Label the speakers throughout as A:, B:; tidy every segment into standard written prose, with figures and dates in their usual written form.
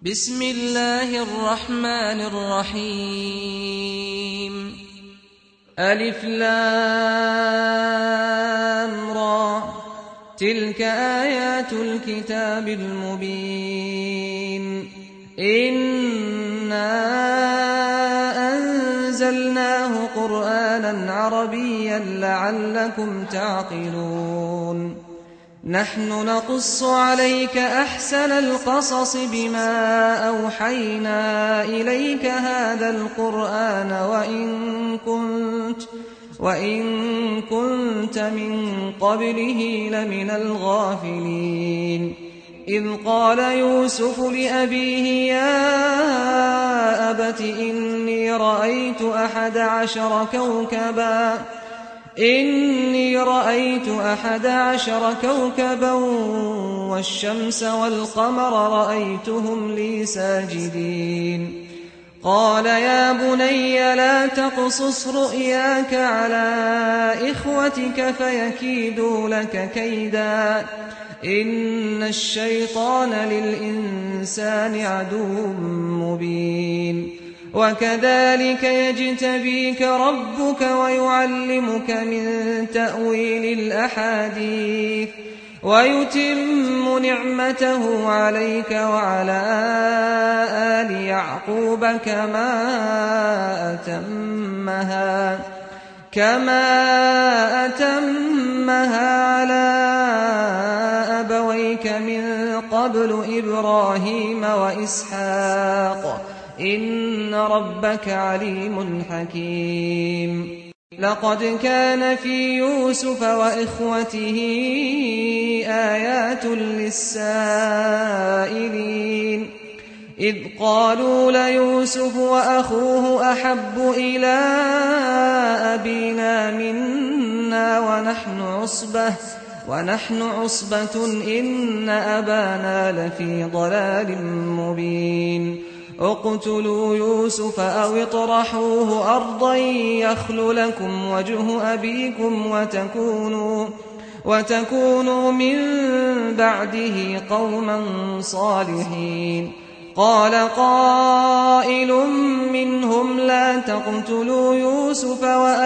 A: بسم الله الرحمن الرحيم ألف لام را تلك آيات الكتاب المبين إنا أنزلناه قرآنا عربيا لعلكم تعقلون نحن نقص عليك أحسن القصص بما أوحينا إليك هذا القرآن وإن كنت من قبله لمن الغافلين إذ قال يوسف لأبيه يا أبت إني رأيت 11 كوكبا والشمس والقمر رأيتهم لي ساجدين قال يا بني لا تقصص رؤياك على إخوتك فيكيدوا لك كيدا إن الشيطان للإنسان عدو مبين وكذلك يجتبيك ربك ويعلمك من تأويل الأحاديث ويتم نعمته عليك وعلى آل يعقوب كما أتمها على أبويك من قبل إبراهيم وإسحاق إن ربك عليم حكيم لقد كان في يوسف وإخوته آيات للسائلين إذ قالوا ليوسف وأخوه أحب إلى أبينا منا ونحن عصبة إن أبانا لفي ضلال مبين اقتلوا يوسف أو اطرحوه أرضا يخل لكم وجه أبيكم وتكونوا من بعده قوما صالحين قال قائل منهم لا تقتلوا يوسف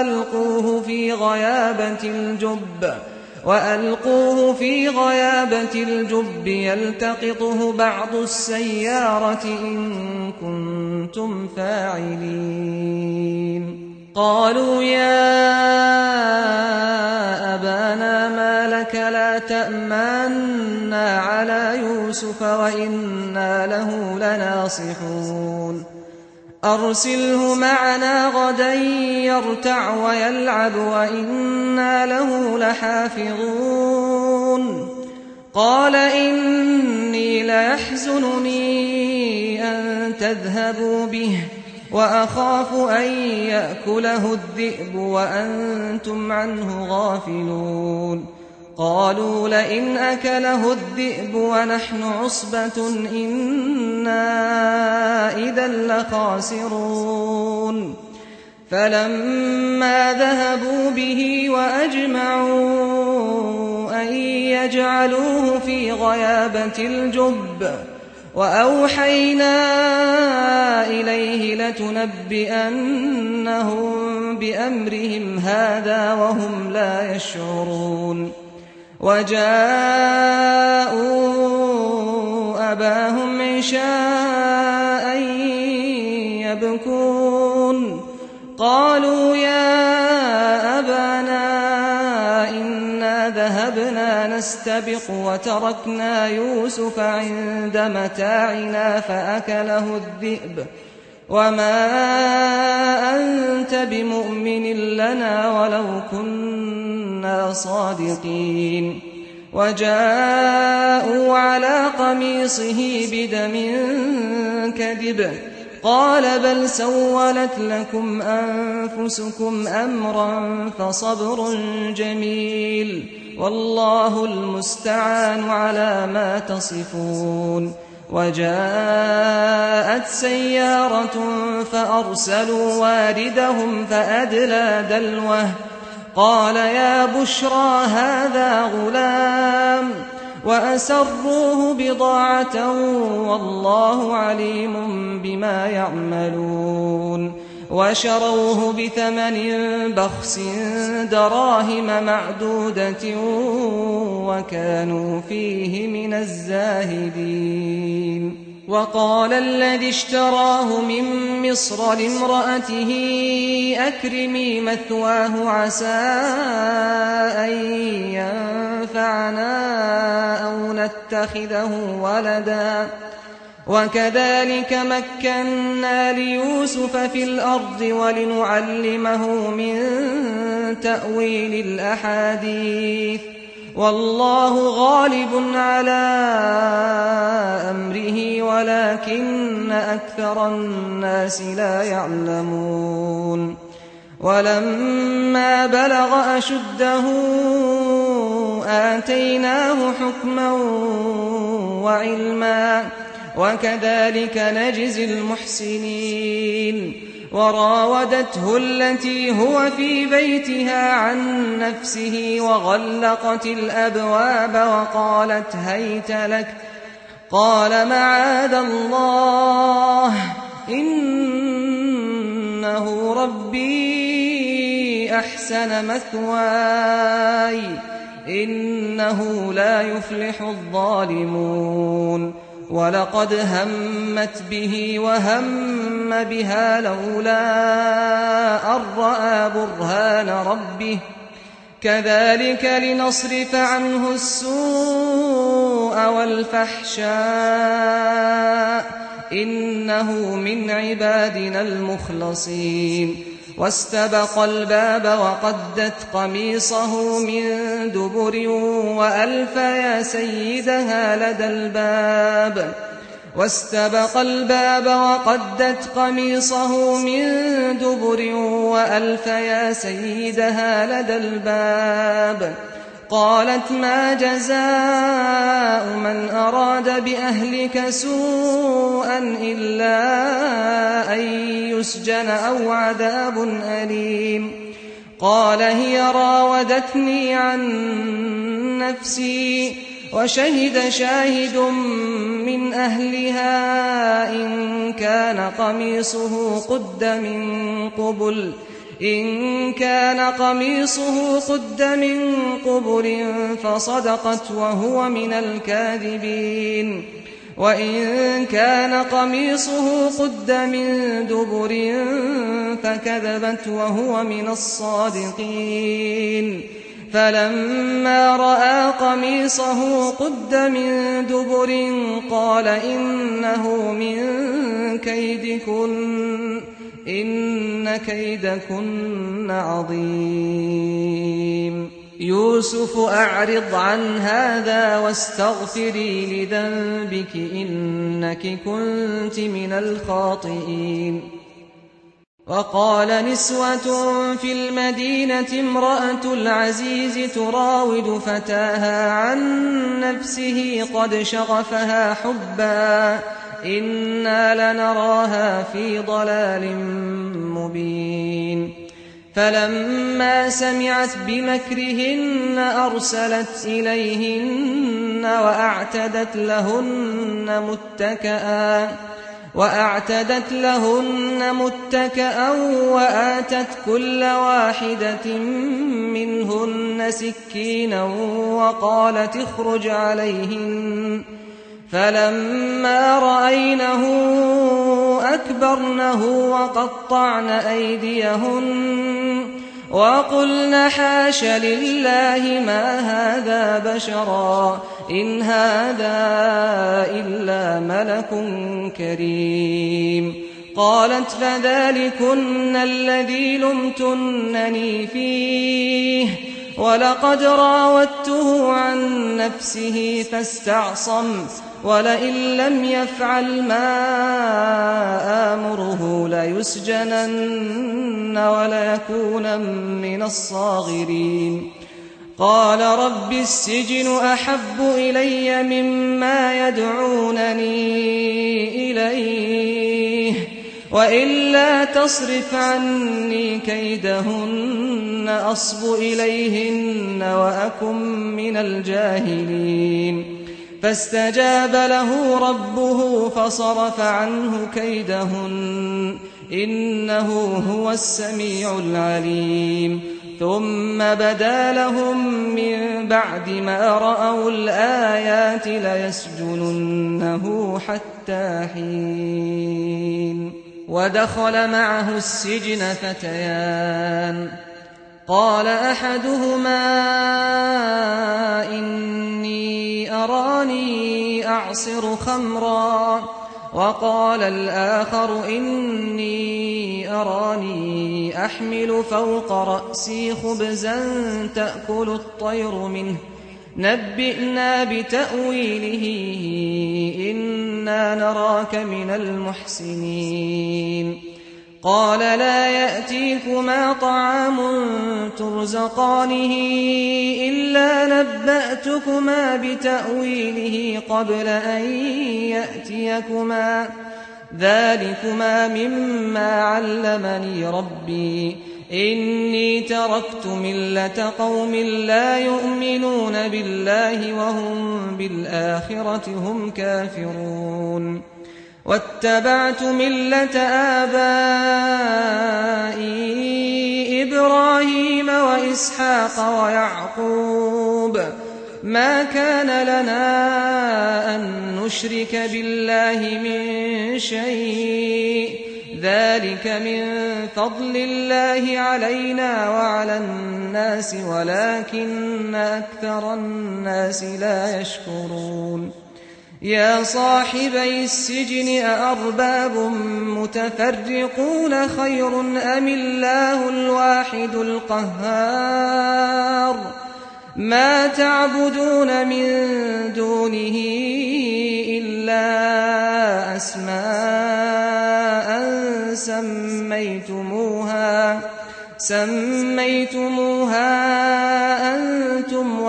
A: وألقوه في غيابة الجب يلتقطه بعض السيارة إن كنتم فاعلين قالوا يا أبانا ما لك لا تأمنا على يوسف وإنا له لناصحون أرسله معنا غدا يرتع ويلعب وإنا له لحافظون قال إني ليحزنني أن تذهبوا به وأخاف أن يأكله الذئب وأنتم عنه غافلون قالوا لئن أكله الذئب ونحن عصبة إنا إذا لخاسرون فلما ذهبوا به وأجمعوا أن يجعلوه في غيابة الجب وأوحينا إليه لتنبئنهم بأمرهم هذا وهم لا يشعرون وجاءوا أباهم عشاء يبكون قالوا يا أبانا إنا ذهبنا نستبق وتركنا يوسف عند متاعنا فأكله الذئب وما أنت بمؤمن لنا ولو كنا صادقين وجاءوا على قميصه بدم كذب قال بل سولت لكم أنفسكم أمرا فصبر جميل والله المستعان على ما تصفون وجاءت سيارة فأرسلوا واردهم فأدلى دلوه قال يا بشرى هذا غلام وأسروه بضاعة والله عليم بما يعملون وشروه بثمن بخس دراهم معدودة وكانوا فيه من الزاهدين وقال الذي اشتراه من مصر لامرأته أكرمي مثواه عسى أن ينفعنا أو نتخذه ولدا وكذلك مكنا ليوسف في الأرض ولنعلمه من تأويل الأحاديث والله غالب على أمره ولكن أكثر الناس لا يعلمون ولما بلغ أشده آتيناه حكما وعلما وكذلك نجزي المحسنين وراودته التي هو في بيتها عن نفسه وغلقت الأبواب وقالت هيت لك قال معاذ الله إنه ربي أحسن مثواي إنه لا يفلح الظالمون ولقد همت به وهم بها لولا أن رأى برهان ربه كذلك لنصرف عنه السوء والفحشاء إنه من عبادنا المخلصين واستبق الباب وقدت قميصه من دبر وألف يا سيدها لدى الباب واستبق الباب وقدت قميصه من دبر وألف يا سيدها لدى الباب قالت ما جزاء من أراد بأهلك سوءا إلا أن يسجن أو عذاب أليم قال هي راودتني عن نفسي وشهد شاهد من أهلها إن كان قميصه قد من قبل فصدقت وهو من الكاذبين وإن كان قميصه قد من دبر فكذبت وهو من الصادقين فلما رأى قميصه قد من دبر قال إنه من كيدكن إن كيدكن عظيم يوسف أعرض عن هذا واستغفري لذنبك إنك كنت من الخاطئين وقال نسوة في المدينة امرأة العزيز تراود فتاها عن نفسه قد شغفها حبا إنا لنراها في ضلال مبين فلما سمعت بمكرهن أرسلت إليهن وأعتدت لهن متكئا وآتت كل واحدة منهن سكينا وقالت اخرج عليهن فلما رأينه أكبرنه وقطعن أيديهن وقلن حاش لله ما هذا بشرا إن هذا إلا ملك كريم قالت فذلكن الذي لمتنني فيه ولقد راودته عن نفسه فاستعصم ولئن لم يفعل ما آمره ليسجنن وليكونن من الصاغرين قال رب السجن أحب إلي مما يدعونني إليه وإلا تصرف عني كيدهن أصب إليهن وأكن من الجاهلين فاستجاب له ربه فصرف عنه كيدهن إنه هو السميع العليم ثم بدا لهم من بعد ما رأوا الآيات ليسجننه حتى حين ودخل معه السجن فتيان قال أحدهما إني أراني أعصر خمرا وقال الآخر إني أراني أحمل فوق رأسي خبزا تأكل الطير منه نبئنا بتأويله إنا نراك من المحسنين قال لا يأتيكما طعام ترزقانه إلا نبأتكما بتأويله قبل أن يأتيكما ذلكما مما علمني ربي إني تركت ملة قوم لا يؤمنون بالله وهم بالآخرة هم كافرون واتبعت ملة آبائي إبراهيم وإسحاق ويعقوب ما كان لنا أن نشرك بالله من شيء ذلك من فضل الله علينا وعلى الناس ولكن أكثر الناس لا يشكرون يا صاحبي السجن أأرباب متفرقون خير أم الله الواحد القهار ما تعبدون من دونه إلا أسماء سميتموها أنتم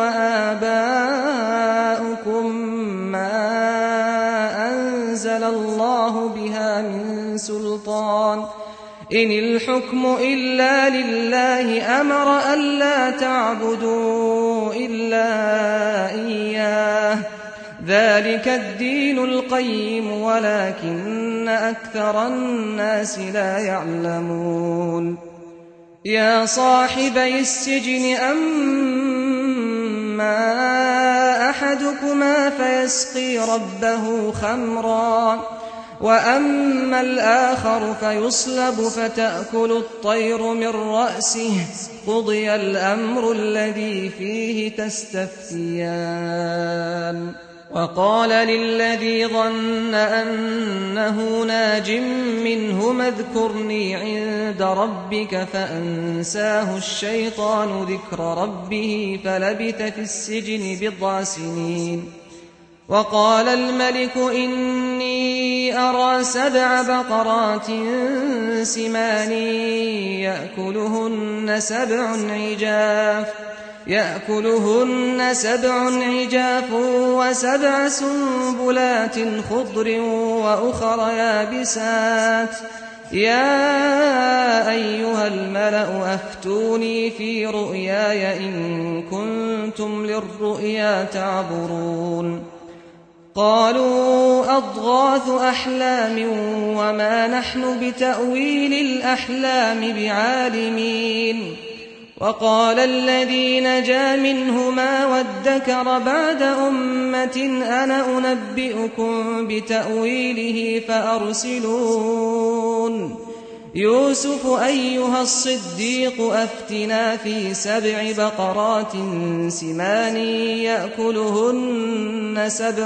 A: وآباؤكم ما أنزل الله بها من سلطان إن الحكم إلا لله أمر ألا تعبدوا إلا إياه ذلك الدين القيم ولكن أكثر الناس لا يعلمون يا صاحبي السجن أما أحدكما فيسقي ربه خمرا وأما الآخر فيصلب فتأكل الطير من رأسه قضي الأمر الذي فيه تستفتيان وقال للذي ظن أنه ناج منهما اذكرني عند ربك فأنساه الشيطان ذكر ربه فلبث في السجن 9 سنين وقال الملك إني أرى 7 بقرات سمان يأكلهن 7 عجاف و7 سنبلات خضر وأخر يابسات يا أيها الملأ أفتوني في رؤياي إن كنتم للرؤيا تعبرون قالوا أضغاث أحلام وما نحن بتأويل الأحلام بعالمين وقال الذي نجا منهما وادكر بعد أمة أنا أنبئكم بتأويله فأرسلون يوسف أيها الصديق أفتنا في 7 بقرات سمان يأكلهن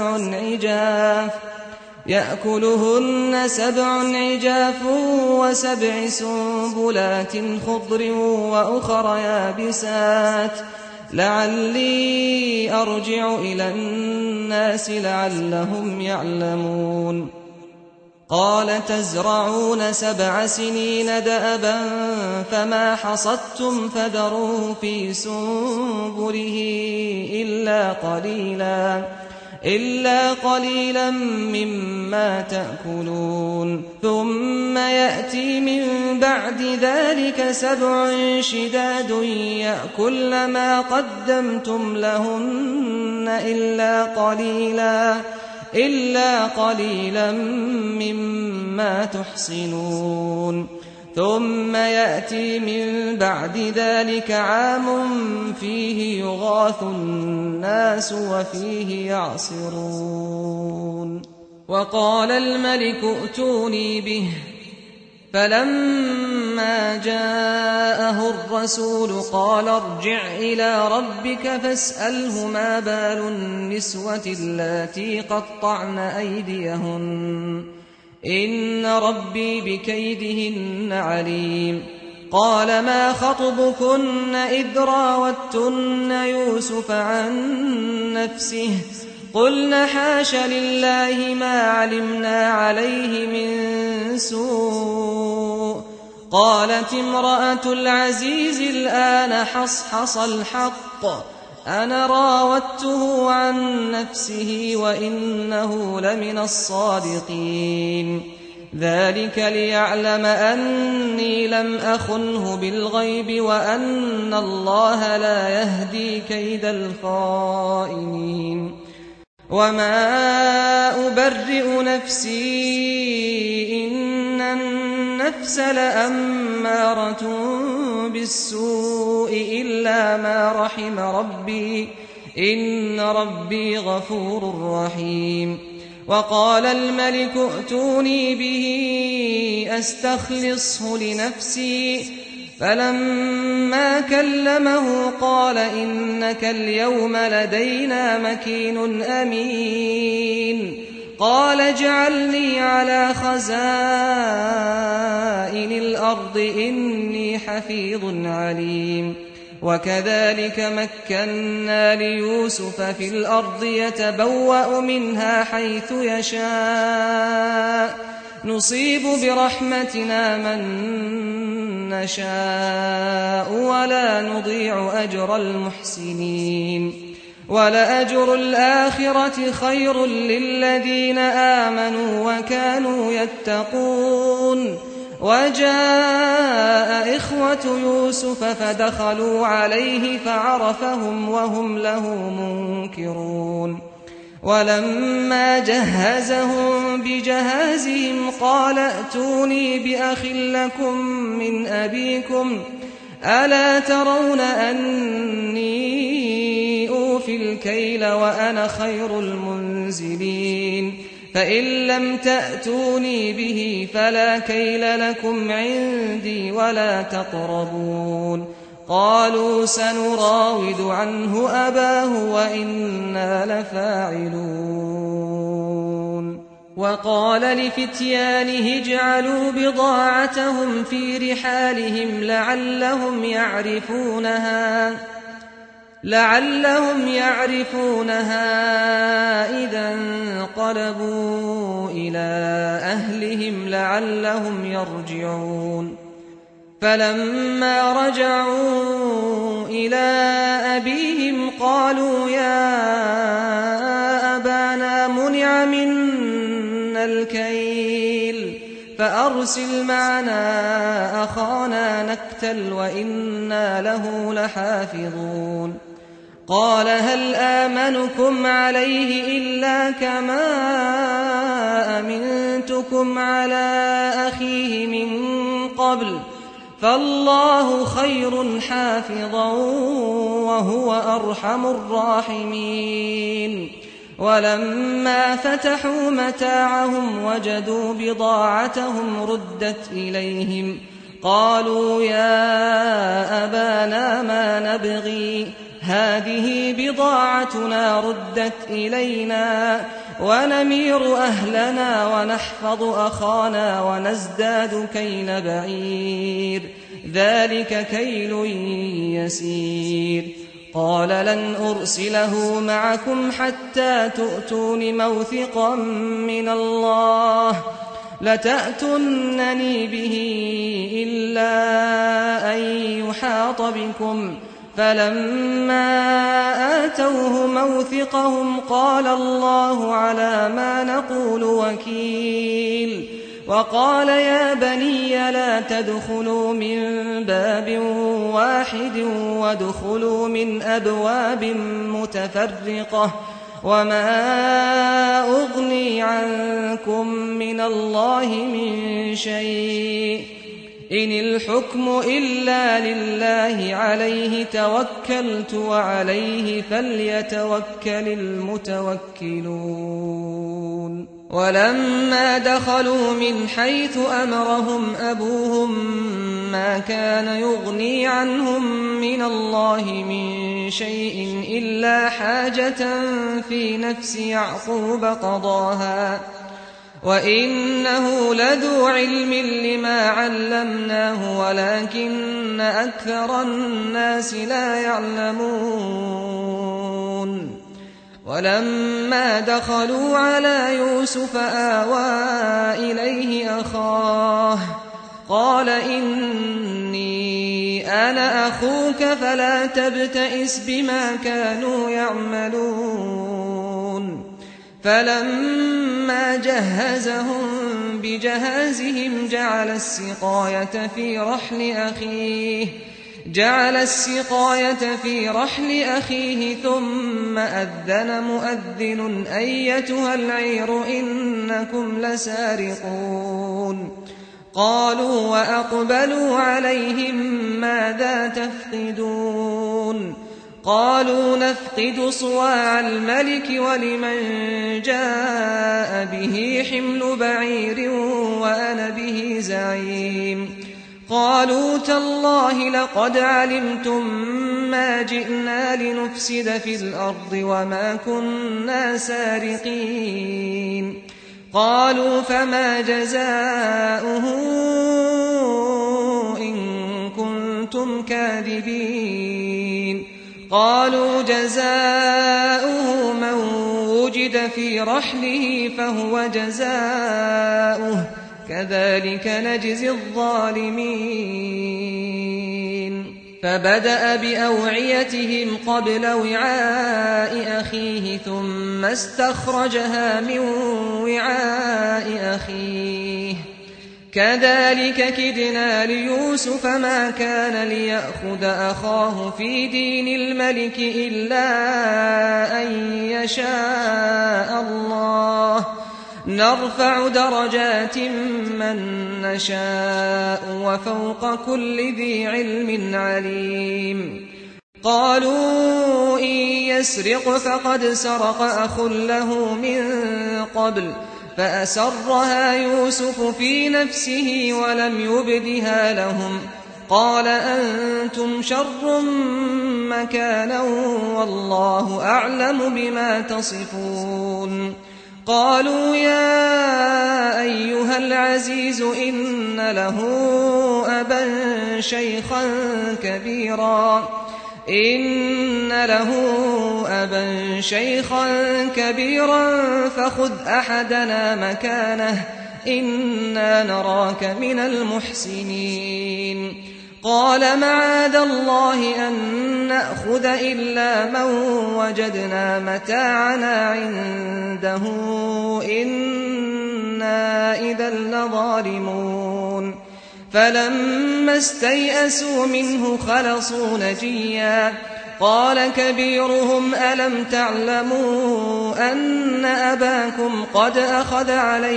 A: 7 عجاف و7 سنبلات خضر وأخر يابسات لعلي أرجع إلى الناس لعلهم يعلمون قال تزرعون 7 سنين دأبا فما حصدتم فذروه في سنبله إلا قليلا إلا قليلا مما تأكلون ثم يأتي من بعد ذلك 7 شداد يأكلن ما قدمتم لهن إلا قليلا مما تحصنون ثم يأتي من بعد ذلك عام فيه يغاث الناس وفيه يعصرون وقال الملك ائتوني به فلما جاءه الرسول قال ارجع إلى ربك فاسأله ما بال النسوة اللاتي قطعن أيديهن إن ربي بكيدهن عليم قال ما خطبكن إذ راوتن يوسف عن نفسه قلن حاش لله ما علمنا عليه من سوء قالت امرأة العزيز الآن حصحص الحق أنا راودته عن نفسه وإنه لمن الصادقين ذلك ليعلم أني لم أخنه بالغيب وأن الله لا يهدي كيد الخائنين وما أبرئ نفسي إن النفس لأمارة بالسوء إلا ما رحم ربي إن ربي غفور رحيم وقال الملك ائتوني به أستخلصه لنفسي فلما كلمه قال إنك اليوم لدينا مكين أمين قال اجعلني على خزائن الأرض إني حفيظ عليم وكذلك مكنا ليوسف في الأرض يتبوأ منها حيث يشاء نصيب برحمتنا من نشاء ولا نضيع أجر المحسنين ولأجر الآخرة خير للذين آمنوا وكانوا يتقون وجاء إخوة يوسف فدخلوا عليه فعرفهم وهم له منكرون ولما جهزهم بجهازهم قال ائتوني بأخ لكم من أبيكم ألا ترون أني أوفي الكيل وأنا خير المنزلين فإن لم تأتوني به فلا كيل لكم عندي ولا تقربون قالوا سنراود عنه أباه وإنا لفاعلون وقال لفتيانه اجعلوا بضاعتهم في رحالهم لعلهم يعرفونها إذا انقلبوا إلى أهلهم لعلهم يرجعون فلما رجعوا إلى أبيهم قالوا يا أبانا منع منا الكيل فأرسل معنا أخانا نكتل وإنا له لحافظون قال هل آمنكم عليه إلا كما أمنتكم على أخيه من قبل فالله خير حافظا وهو أرحم الراحمين ولما فتحوا متاعهم وجدوا بضاعتهم ردت إليهم قالوا يا أبانا ما نبغي هذه بضاعتنا ردت إلينا ونمير أهلنا ونحفظ أخانا ونزداد كيل بعير ذلك كيل يسير قال لن أرسله معكم حتى تؤتون موثقا من الله لتأتونني به إلا أن يحاط بكم فلما آتوه موثقهم قال الله على ما نقول وكيل وقال يا بني لا تدخلوا من باب واحد وادخلوا من أبواب متفرقة وما أغني عنكم من الله من شيء إن الحكم إلا لله عليه توكلت وعليه فليتوكل المتوكلون ولما دخلوا من حيث أمرهم أبوهم ما كان يغني عنهم من الله من شيء إلا حاجة في نفس يعقوب قضاها وإنه لذو علم لما علمناه ولكن أكثر الناس لا يعلمون ولما دخلوا على يوسف آوى إليه أخاه قال إني أنا أخوك فلا تبتئس بما كانوا يعملون فلما جهزهم بجهازهم جعل السقاية في رحل أخيه ثم أذن مؤذن أيتها العير إنكم لسارقون قالوا وأقبلوا عليهم ماذا تفقدون قالوا نفقد صواع الملك ولمن جاء به حمل بعير وأنا به زعيم قالوا تالله لقد علمتم ما جئنا لنفسد في الأرض وما كنا سارقين قالوا فما جزاؤه إن كنتم كاذبين قالوا جزاؤه من وجد في رحله فهو جزاؤه كذلك نجزي الظالمين فبدأ بأوعيتهم قبل وعاء أخيه ثم استخرجها من وعاء أخيه كذلك كدنا ليوسف ما كان ليأخذ أخاه في دين الملك إلا أن يشاء الله نرفع درجات من نشاء وفوق كل ذي علم عليم قالوا إن يسرق فقد سرق أخ له من قبل فأسرها يوسف في نفسه ولم يبدها لهم قال أنتم شر مكانا والله أعلم بما تصفون قالوا يا أيها العزيز إن له أبا شيخا كبيرا فخذ أحدنا مكانه إنا نراك من المحسنين قال معاذ الله أن نأخذ إلا من وجدنا متاعنا عنده إنا إذا لظالمون فلما استيئسوا منه خلصوا نجيا قال كبيرهم ألم تعلموا أن أباكم قد أخذ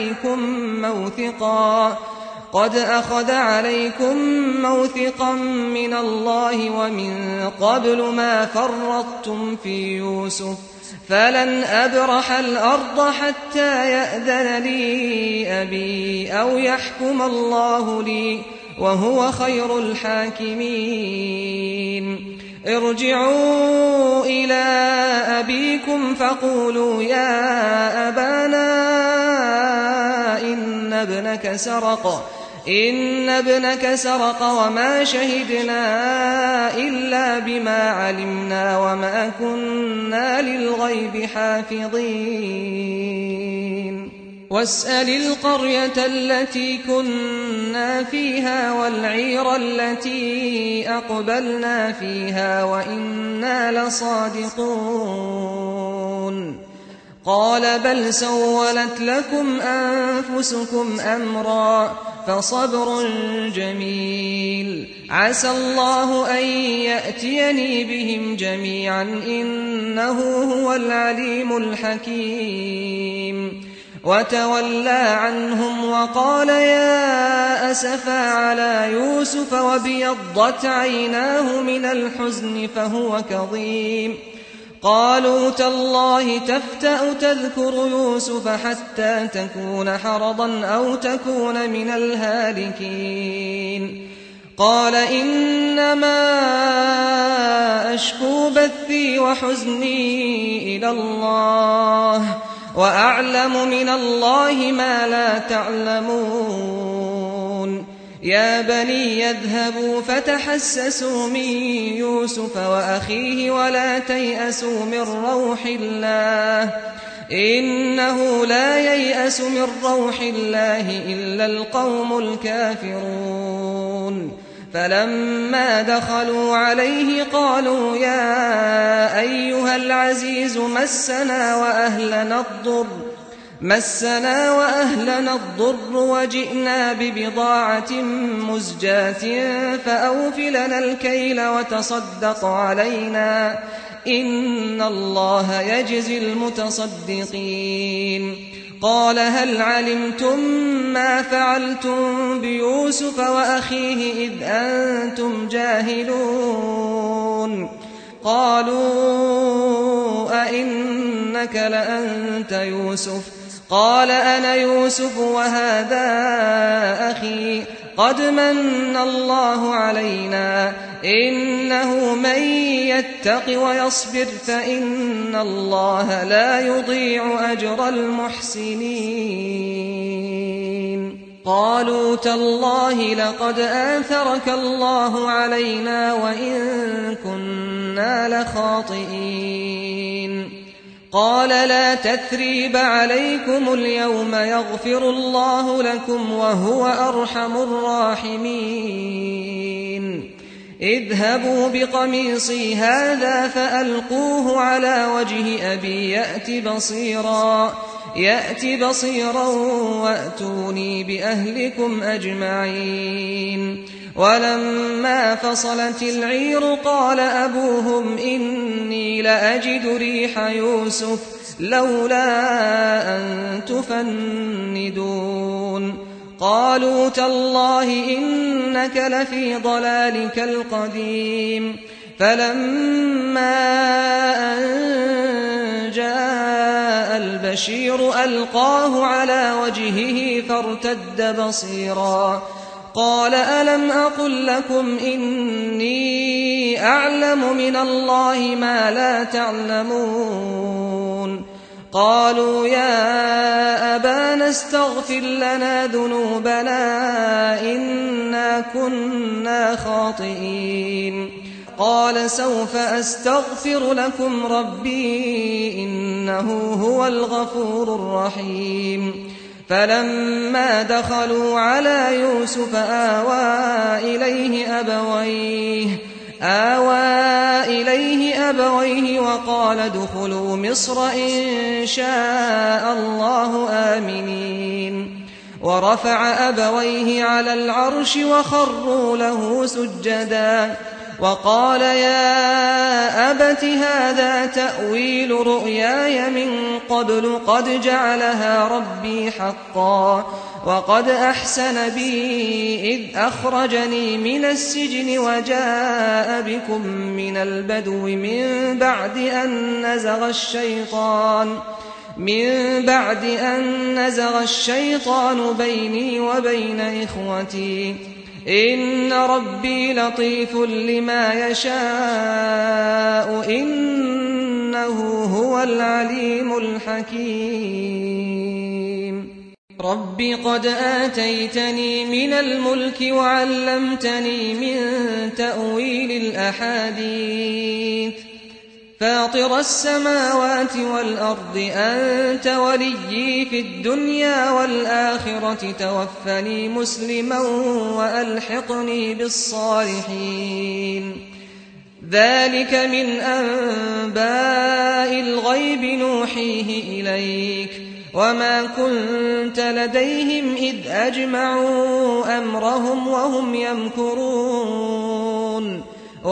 A: عليكم موثقا من الله ومن قبل ما فرطتم في يوسف فلن أبرح الأرض حتى يأذن لي أبي أو يحكم الله لي وهو خير الحاكمين ارجعوا إلى أبيكم فقولوا يا أبانا إن ابنك سرق وما شهدنا إلا بما علمنا وما كنا للغيب حافظين واسأل القرية التي كنا فيها والعير التي أقبلنا فيها وإنا لصادقون قال بل سولت لكم أنفسكم أمرا فصبر جميل عسى الله أن يأتيني بهم جميعا إنه هو العليم الحكيم وتولى عنهم وقال يا أسفا على يوسف وابيضت عيناه من الحزن فهو كظيم قالوا تالله تفتأ تذكر يوسف حتى تكون حرضا أو تكون من الهالكين قال إنما أشكو بثي وحزني إلى الله وأعلم من الله ما لا تعلمون يا بني يذهبوا فتحسسوا من يوسف وأخيه ولا تيأسوا من روح الله إنه لا ييأس من روح الله إلا القوم الكافرون فلما دخلوا عليه قالوا يا أيها العزيز مسنا وأهلنا الضر وجئنا ببضاعة مزجاة فأوفلنا الكيل وتصدق علينا إن الله يجزي المتصدقين قال هل علمتم ما فعلتم بيوسف وأخيه إذ أنتم جاهلون قالوا أئنك لأنت يوسف قال أنا يوسف وهذا أخي قد من الله علينا إنه من يتق ويصبر فإن الله لا يضيع أجر المحسنين قالوا تالله لقد آثرك الله علينا وإن كنا لخاطئين قال لا تثريب عليكم اليوم يغفر الله لكم وهو أرحم الراحمين اذهبوا بقميصي هذا فألقوه على وجه أبي يأت بصيرا وأتوني بأهلكم أجمعين ولما فصلت العير قال أبوهم إني لأجد ريح يوسف لولا أن تفندون قالوا تالله إنك لفي ضلالك القديم فلما أن جاء البشير ألقاه على وجهه فارتد بصيرا قال ألم أقل لكم إني أعلم من الله ما لا تعلمون قالوا يا أبانا استغفر لنا ذنوبنا إنا كنا خاطئين قال سوف أستغفر لكم ربي إنه هو الغفور الرحيم فلما دخلوا على يوسف آوى إليه أبويه وقال ادخلوا مصر إن شاء الله آمنين ورفع أبويه على العرش وخروا له سجدا وقال يا أبت هذا تأويل رؤياي من قبل قد جعلها ربي حقا وقد أحسن بي إذ أخرجني من السجن وجاء بكم من البدو من بعد أن نزغ الشيطان بيني وبين إخوتي إن ربي لطيف لما يشاء إنه هو العليم الحكيم رب قد آتيتني من الملك وعلمتني من تأويل الأحاديث فاطر السماوات والأرض أنت وليي في الدنيا والآخرة توفني مسلما وألحقني بالصالحين ذلك من أنباء الغيب نوحيه إليك وما كنت لديهم إذ أجمعوا أمرهم وهم يمكرون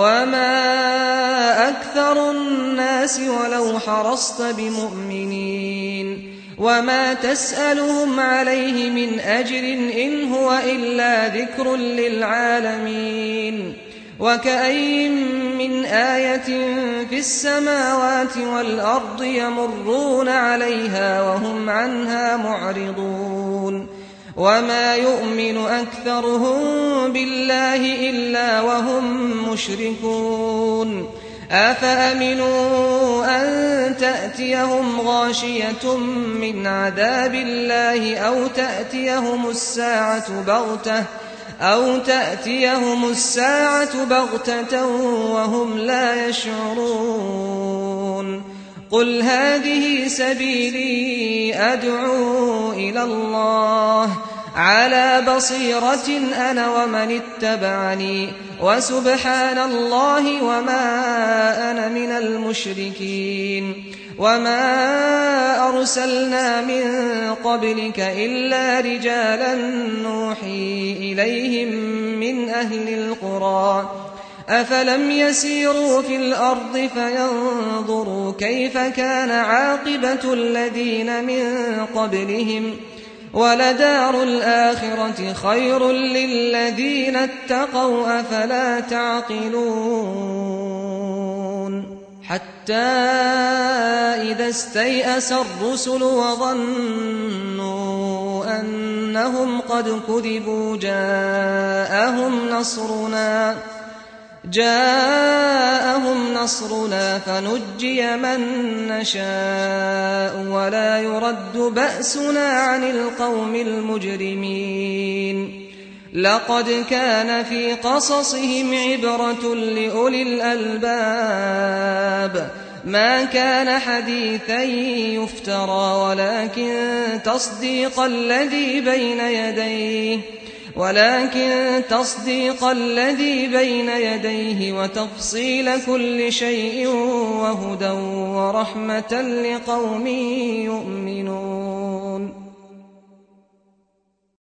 A: وما أكثر الناس ولو حرصت بمؤمنين وما تسألهم عليه من أجر إن هو إلا ذكر للعالمين وكأين من آية في السماوات والأرض يمرون عليها وهم عنها معرضون وما يؤمن أكثرهم بالله إلا وهم مشركون أفأمنوا أن تأتيهم غاشية من عذاب الله أو تأتيهم الساعة بغتة وهم لا يشعرون قل هذه سبيلي أدعو إلى الله على بصيرة أنا ومن اتبعني وسبحان الله وما أنا من المشركين وما أرسلنا من قبلك إلا رجالا نوحي إليهم من أهل القرى أفلم يسيروا في الأرض فينظروا كيف كان عاقبة الذين من قبلهم ولدار الآخرة خير للذين اتقوا أفلا تعقلون حتى إذا استيأس الرسل وظنوا أنهم قد كذبوا جاءهم نصرنا فنجي من نشاء ولا يرد بأسنا عن القوم المجرمين لقد كان في قصصهم عبرة لأولي الألباب ما كان حديثا يفترى ولكن تصديق الذي بين يديه وتفصيل كل شيء وهدى ورحمة لقوم